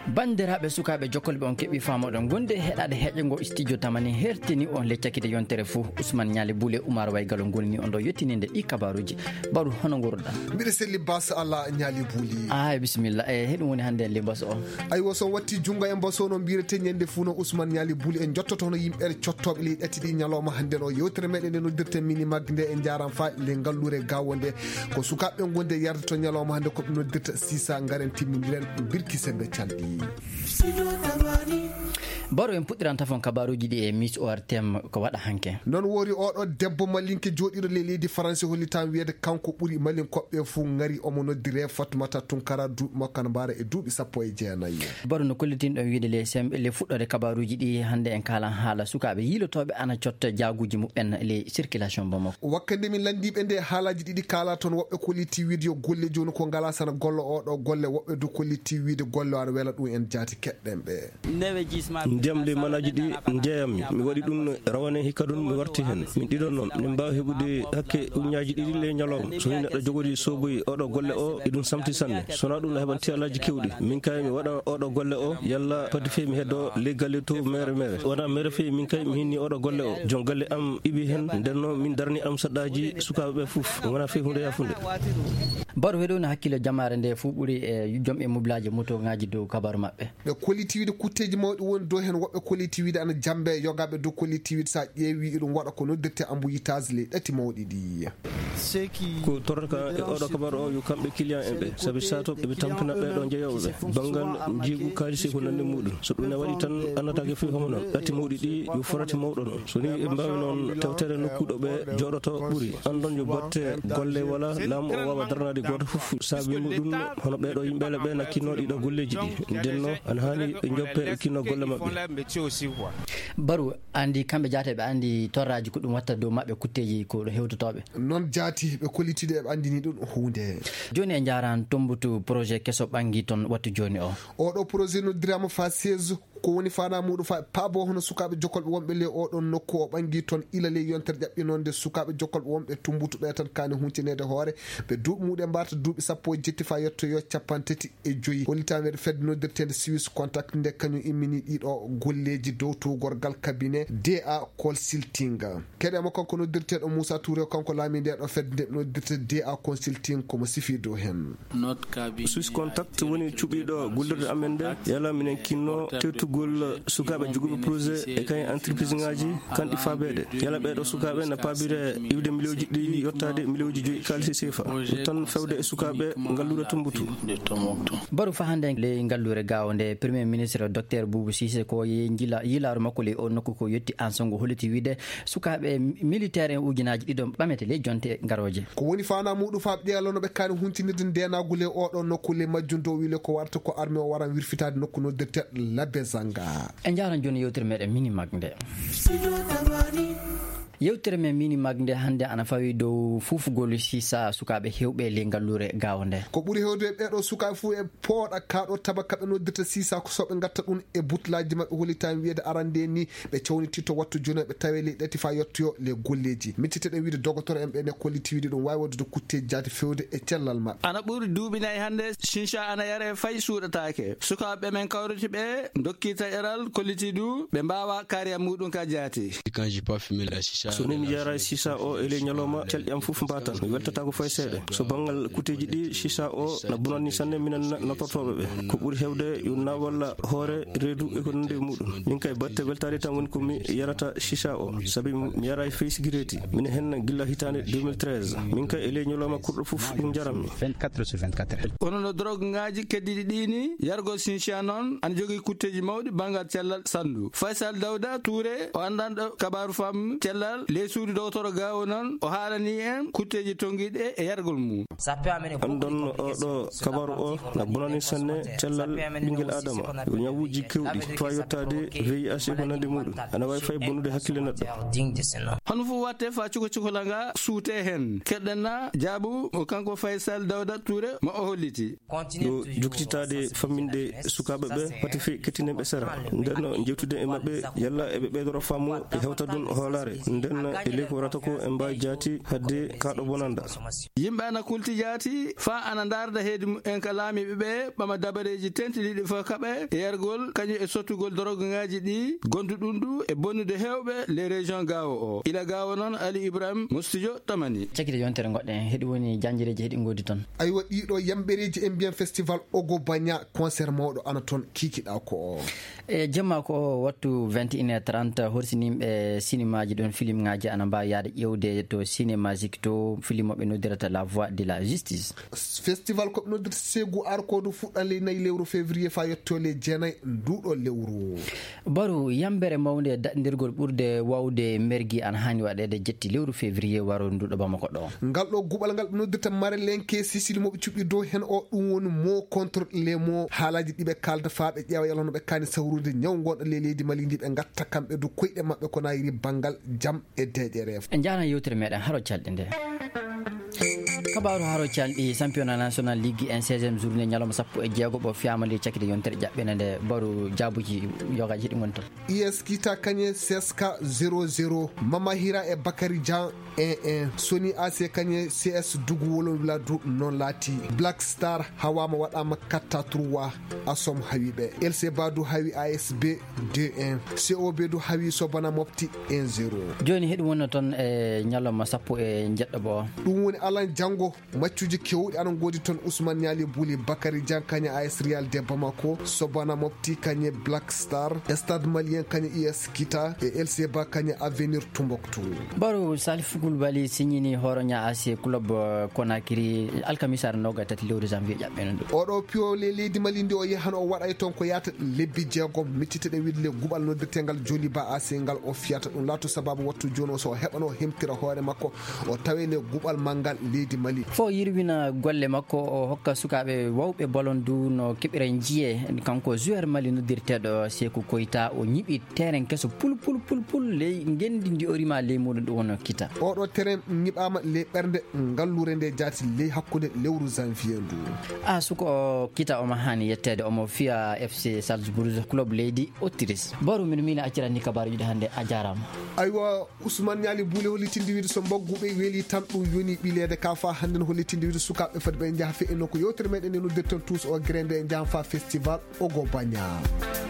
bandiraɓe sukaɓe jokkolɓe on keɓi famoɗon gonde heɗade heƴego studio tamani hertini on leccakide yontere fou Ousmane Nialy Boulé Oumar Waygalo gonini on ɗo yettininde ɗi kabaruji baru hono goroɗa mbiɗa selli bas Allah Nialy Boulé bisimilla heɗum woni hande en libas o aywa son watti jungo en baso no mbirete ñande fuu no Ousmane Nialy Boulé en jottoto hono yimɓe cottoɓe ley ɗetti ɗi ñalawma hande no yewtere meɗen nde noddirten mini magde nde en jaran fa le ngallure gawo nde ko sukaɓe gonde yarde to ñalawma hande koɓe noddirta sisa garen timminiren birki sembe calɗi baro en puɗɗiran tafon kabaruji ɗi e Miss ORTM ko waɗa hanke non wori oɗo debbo malinke joɗiɗo le leydi français hollitan wiyede kanko ɓuuri malin koɓɓe fuu ngari omo noddire Fatoumata Tunkara duuɓi makko mbara e duuɓi 19 baro no kollitinɗo wiide le sembe le fuɗɗode kabaruji ɗi hande en kalan haala sukaɓe yilotoɓe ana cotta jaguji muɓen le circulation bomo wakkande min landiɓe nde haalaji ɗiɗi kala toon woɓɓe kolliti wiide yo golle joni ko ngala sana gollo oɗo golle woɓɓe du kolliti wiide golle ana wela ɗum en jaati keɗɗen ɓe ndemde manaji ɗi jeeyammi mi waɗi ɗum rawane hikka ɗum mi warti hen min ɗiɗon noon min mbawi heɓude hakke uñaji ɗiɗi le ñalawma so ni neɗɗo jogori soboyi oɗo golle o e ɗum samti sanne sona ɗum no heɓanti alaji kewɗi min kay mi waɗa oɗo golle o yalla padi fewi mi heddo le galle to mere wona mere fewi min kay mi hinni oɗo golle o jon galle am iɓi hen ndenno min darni am saɗɗaji sukaɓeɓe foof wona fewi hunde yafunde baro heɗo no hakkille jamare nde fuu ɓuuri e joom e moblaji moto ngaji dow kabaru mabɓe ɓe kolliti wiide kutteji mawɗi woni dow hen woɓɓe kolliti wiide ana jambe yogaɓe dow kolliti wiide sa ƴeewi ɗum waɗa ko noddirte embouillettage ley ɗati mawɗi ɗi ko torrata e oɗo kabaru o yo kamɓe client en ɓe saabi sato ɓe tampina ɓeɗo jeeyoɓeɓe banggal jiigu kalisi ko nande muɗum so ɗum ne waɗi tan annatake fewi homo noon ɗati mawɗi ɗi yo forati mawɗo noon so ni ɓe mbawi noon tewtere nokkuɗo ɓe joɗoto ɓuuri andon yo botte golle wala laamu o wawa darnade goto foof saabi muɗum hono ɓeɗo yimɓele ɓe nakkino ɗiɗo golleji ɗi ndenno ana hani ɓe joppe ɓe kinno golle mabɓe baru andi kamɓe jaateɓe andi torraji ko ɗum watta dow mabɓe kutteji ko ɗo hewtotoɓe non jaati ɓe kollitiɗe ɓe andini ɗum hunde joni en jaran tombutu projet kesso ɓangui toon wattu joni o oɗo projet noddirama fa 16 ko woni fana muɗum fa paabo hono sukaɓe jokkolɓe wonɓe le oɗon nokku o ɓangui toon ila le yontere ƴaɓɓinonde sukaɓe jokkolɓe wonɓe tumbutuɓe tan kani huntinede hoore ɓe duuɓi muɗum mbarta duuɓi 17 fa yettoyo 35 hollitawede fedde noddirtede Swiss Contact nde kañum immini ɗiɗo golleji dow to gorgal cabinet DA Consulting keɗema kanko noddirteɗo Moussa Touré kanko laami nde ɗo fedde nde noddirte DA Consulting komo sifi dow hen Swiss Contact woni cuɓiɗo gullirde amen nde yala minen kinno gol sukaɓe joguɓe projet e kay entreprise ngaji kanɗi faabeɗe yala ɓeɗo sukaɓe na paabire iwde millioji ɗi yottade millioji 5 kalisi CFA tan fewde e sukaɓe ngallure tumbutu baru fa hande le ngallure gawo nde premier ministre docteur Boubou Cissé ko yilaru makko le o nokku ko yetti ansongo holliti wiide sukaɓe militaire en ujinaji ɗiɗon ɓamete le jonte garoje ko woni fana muɗum faaɓe ɗiyalono ɓe kaani huntinirde ndenagule oɗo nokku le majjum dow wiile ko warta ko armé o waran wirfitade nokku noddirteɗo labbe en jaran joni yewtere meɗen mini mag nde yewtere men mini mag nde hande ana fawi dow fufugol sisa sukaɓe hewɓe le ngallure gawo nde ko ɓuuri hewde ɓeɗo sukaɓe fuu e pooɗa kaɗo tabaka ɓe noddirta sisa ko soɓe gatta ɗum e butlaji mabɓe hollitami wiyede arande ni ɓe cawnititto wattu joni ɓe tawe le ɗati fa yettoyo le golleji mittiteɗen wiide dogotoro en ɓe kolliti wiide ɗum wawi waddude kutteji jaati fewde e cellal mabɓe ana ɓuuri duuɓi nayyi hande sincha ana yare fay suuɗatake sukaɓe men kawriti ɓe dokki taƴeral kolliti du ɓe mbawa kariya muɗum ka jaati so ni mi yara sisa o ele ñalawma calɗi am fof mbatan mi weltata ko fay seeɗa so bangal kuteji ɗi sisa o na bonanni sanne minen natortoɓe ɓe ko ɓuuri hewde yo na walla hoore reedu e ko nande muɗum min kay batte weltade tan woni komi yarata sisa o saabi mi yara e fey sigireti min hen gilla hitande 2013 min kay ele ñalawma kurɗo fof ɗum jarammi 24/24 onono drogue ngaji keddiɗi ɗini yargo sincha noon ana jogui kutteji mawɗi bangal cellal sandu Faysal Dawda Touré o andanɗo kabaru fam cellal le suudu dowtoro gawo noon o haalani en kutteji tonguiɗe e yargol mum andon oɗo kabaru o na bonani sanne cellal ɓinguel adama yo ñawuji kewɗi to yettade VIH ko nande muɗum ana wawi fay bonude hakkille neɗɗo hono fu watte fa cukola nga suute hen keɗɗenna jaabu o kanko Faysal Dawda Touré mo o holliti yo jokkititade famminde sukaɓe ɓe wati fe kettineɓe sera nden jewtude e mabɓe yalla eɓe ɓeydoro faamu e hewta ɗum hoolare nden nden ele ko warata ko en mbawi jaati hadde kaɗo bonanda yimɓe ana kulti jaati fa ana darda heedi en ka laamiɓe ɓe ɓama dabareji tentiniɗi fa kaɓe e yargol kañum e sottugol drogue ngaji ɗi gondu ɗum ɗu e bonnude hewɓe les régions gawo o ila gawo noon Ali Ibrahima mo studio Tamani cakkide yontere goɗɗen heeɗi woni janjireji heeɗi godi toon aywa ɗiɗo yambereji en mbiyan festival Ogo Bagna concert mawɗo ana toon kikiɗa ko o e jemma ko wattu 21h30 horsinimɓe cinéma ji ɗon film ngaji ana mbawi yaade ƴewde to cinémagique to film oɓe noddirata la voix de la justice festival koɓe noddirta seegu arkodu fuɗɗan ley 4 lewru février fa yetto le 9 nduɗo lewru baru yambere mawde daɗdirgol ɓurde wawde mergui ana hani waɗede jetti lewru février waro nduɗo bamako ɗo ngal ɗo guɓal ngal ɓe noddirta Marelenke Sicile moɓe cuɓɓi dow hen o ɗum woni mot contre les mots haalaji ɗiɓe kalda fa ɓe ƴeewa yalano ɓe kani sawrude ñaw gonɗo le leydi Mali ndi ɓe gatta kamɓe do koyɗe mabɓe ko nayiri banggal jaam e deƴere en jana yewtere meɗen haro calɗe nde kabaru haro calɗi championnat national ligue 1 16e journée ñalawma 16 ɓo fiyamali cakkide yontere ƴaɓɓene nde baru jabuji yogaji ɗi gonta IS Kita kañe CSK 0-0 Mama Hira e Bakary Dian 1-1 Sony AC kañe CS Dugu Wolowila du non laati Black Star hawama waɗama 4-3 Asom hawiɓe LC Badou hawi ASB 2-1 COB du hawi Sobana Mofti 1-0 joni heɗum wonno toon e ñalawma 17 ɓo ɗum woni Alan Jango maccuji kewɗi anon godi toon Ousmane Niali Bouli Bakary Dian kañe AS Real de Bamako Sobana Mofti kañe Black Star Stade Malien kañe IS Kita e LC Ba kañe Avenir Tombouctou baru Salif Koulibaly signini horoña AC club Conakry alkamisar noga tati lewru janvier ƴaɓɓene ɗo oɗo pio le leydi Mali ndi o yahan o waɗay toon ko yata lebbi jeegom mittiteɗen wiide le guɓal noddirtegal Joli Ba AC ngal o fiyata ɗum laatu sababu wattu joni o so heɓano hemtira hoore makko o tawene guɓal mangal leydi Mali fo yirwina golle makko o hokka sukaɓe wawɓe ballon du no keɓira jiye kanko joueur Mali noddirteɗo Sékou Koita o ñiɓi terrain keso pul ley gendi ndi o rima ley muɗum ɗum wonno Kita oɗo terrain ñiɓama ley ɓerde ngallure nde jaati ley hakkude lewru janvier ndu a suko Kita omo hani yettede omo fiya FC Salzbourg club leydi Autriche baru min mina accirani kabaruji hande a jarama aywa Ousmane Niali Bouli hollitinde wiide so mbagguɓe weeli tan ɗum yoni ɓilede ka fa hande no hollitinde wiide sukaɓe fadi ɓe jaaha fe enno ko yewtere meɗen e noddirten tous o grende e jahan fa festival Ogo Bagna